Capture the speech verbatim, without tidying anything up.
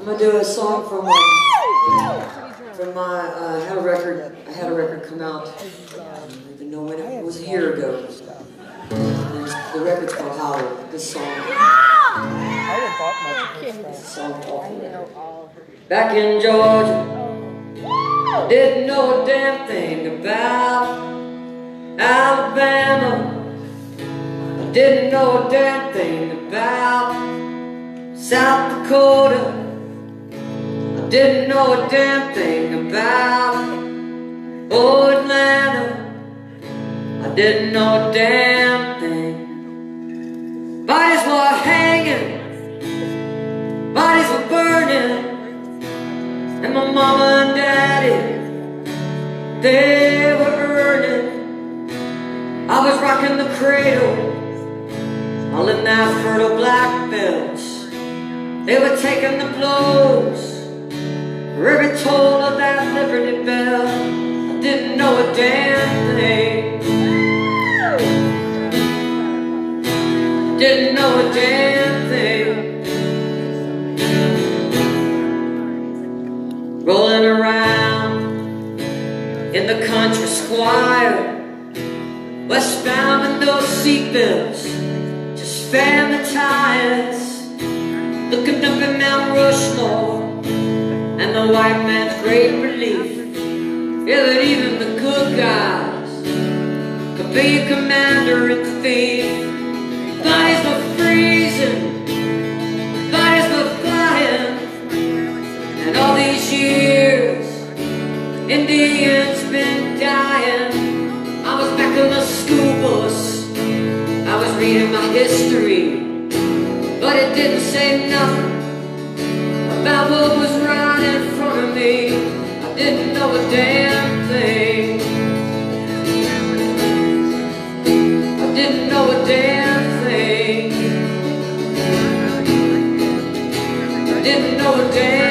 gonna do a song from um, from my. Uh, I had a record. I had a record come out. I don't even know when it, it was a year ago. The record's called Howard. This song. This song awful. Back in Georgia, didn't know a damn thing about Alabama. I didn't know a damn thing about South Dakota. I didn't know a damn thing about oh, Atlanta. I didn't know a damn thing. Bodies were hanging, bodies were burning, and my mama and daddy, they were earning. I was rocking the cradle, all in that fertile black belt. They were taking the blows for every toll of that Liberty Bell. I didn't know a damn thing. Didn't know a damn thing. Rolling around in the country squire, westbound in those seatbelts, just fan the tires. Looking up at Mount Rushmore and the white man's great relief. Yeah, that even the good guys could be a commander and thief. Bodies were freezing, bodies were flying, and all these years, Indians been dying. I was back on the school bus, I was reading my history, but it didn't say nothing about what was right in front of me. I didn't know a damn thing. I didn't know a damn thing. I didn't know a damn thing.